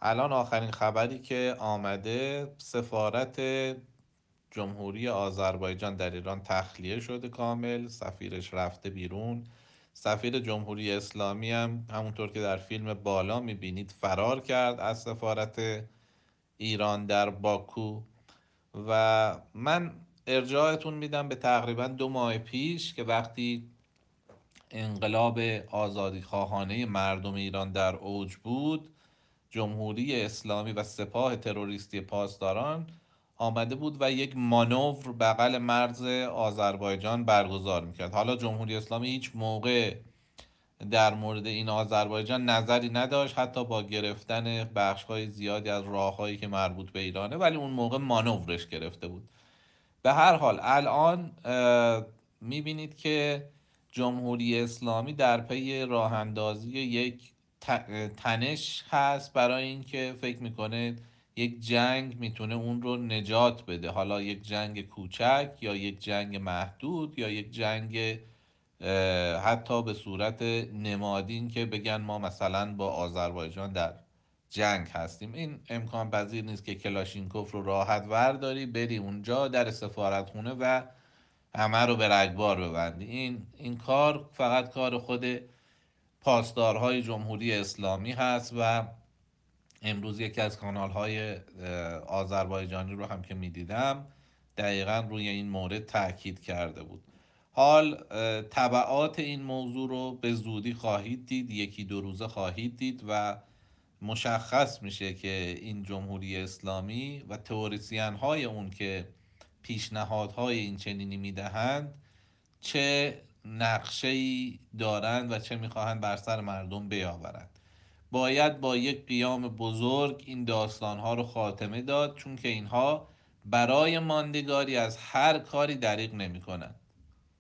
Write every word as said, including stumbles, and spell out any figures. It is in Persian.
الان آخرین خبری که آمده، سفارت جمهوری آذربایجان در ایران تخلیه شده کامل، سفیرش رفته بیرون. سفیر جمهوری اسلامی هم همونطور که در فیلم بالا میبینید فرار کرد از سفارت ایران در باکو. و من ارجاعتون میدم به تقریبا دو ماه پیش که وقتی انقلاب آزادی خواهانه مردم ایران در اوج بود، جمهوری اسلامی و سپاه تروریستی پاسداران آمده بود و یک مانور بغل مرز آذربایجان برگزار میکرد. حالا جمهوری اسلامی هیچ موقع در مورد این آذربایجان نظری نداشت، حتی با گرفتن بخش‌های زیادی از راه‌هایی که مربوط به ایرانه، ولی اون موقع مانورش گرفته بود. به هر حال الان میبینید که جمهوری اسلامی در پی راه اندازی یک تنش هست، برای اینکه فکر میکنه یک جنگ میتونه اون رو نجات بده، حالا یک جنگ کوچک یا یک جنگ محدود یا یک جنگ حتی به صورت نمادین که بگن ما مثلا با آذربایجان در جنگ هستیم. این امکان پذیر نیست که کلاشینکوف رو راحت ورداری بری اونجا در سفارتخونه و همه رو به رگبار ببندی. این این کار فقط کار خود پاسدارهای جمهوری اسلامی هست و امروز یکی از کانالهای آذربایجانی رو هم که میدیدم دقیقا روی این مورد تاکید کرده بود. حال تبعات این موضوع رو به زودی خواهید دید، یکی دو روزه خواهید دید و مشخص میشه که این جمهوری اسلامی و تئوریسین های اون که پیشنهادهای این چنینی میدهند چه نقشه‌ای دارند و چه میخواهند بر سر مردم بیاورند. باید با یک قیام بزرگ این داستانها رو خاتمه داد، چون که اینها برای ماندگاری از هر کاری دریغ نمی کنند.